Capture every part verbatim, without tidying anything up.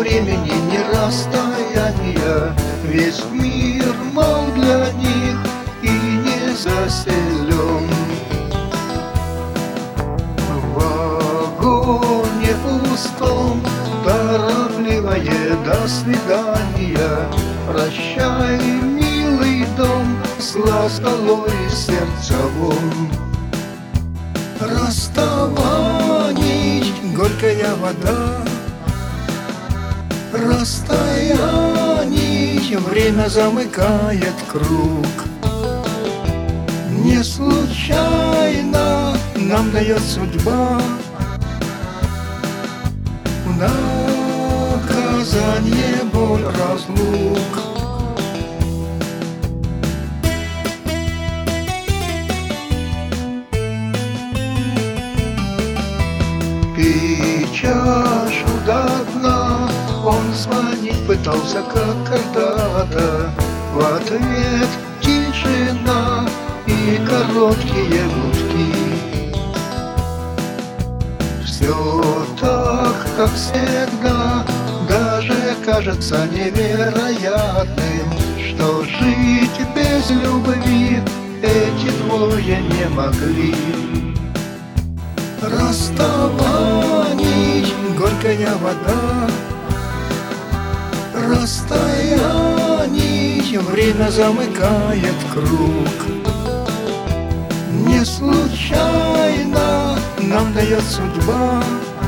времени, ни расстояния. Весь мир мал для них и не заселен. В вагоне пустом торопливое до свидания. Прощай, милый дом, с ласковой сердца вон. Расставаний горькая вода, расстояний время замыкает круг. Не случайно нам дает судьба наказание, боль, разлук. Пей чашу до дна, он звонить пытался, как когда-то. В ответ тишина и короткие гудки. Все так, как всегда, даже кажется невероятным, что жить без любви эти двое не могли. Расставаний горькая вода, расстояний время замыкает круг. Не случайно нам дает судьба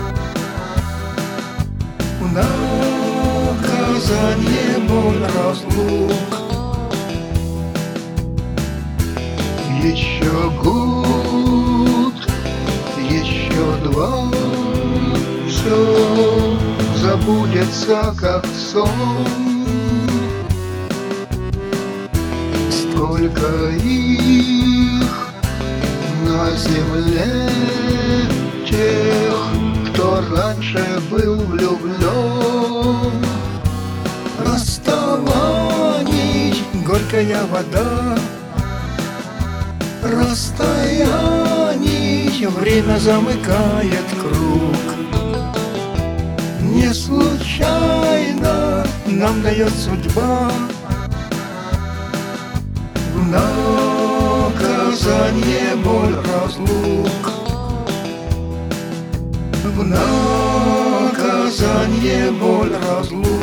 наказание, боль, разлук. Еще год, еще два, все забудется, как сон. Столько их на земле, тех, кто раньше был влюблен. Расставаний горькая вода, расстояний время замыкает круг. Не случайно нам дает судьба наказание, боль, разлук. В наказание, боль, разлук.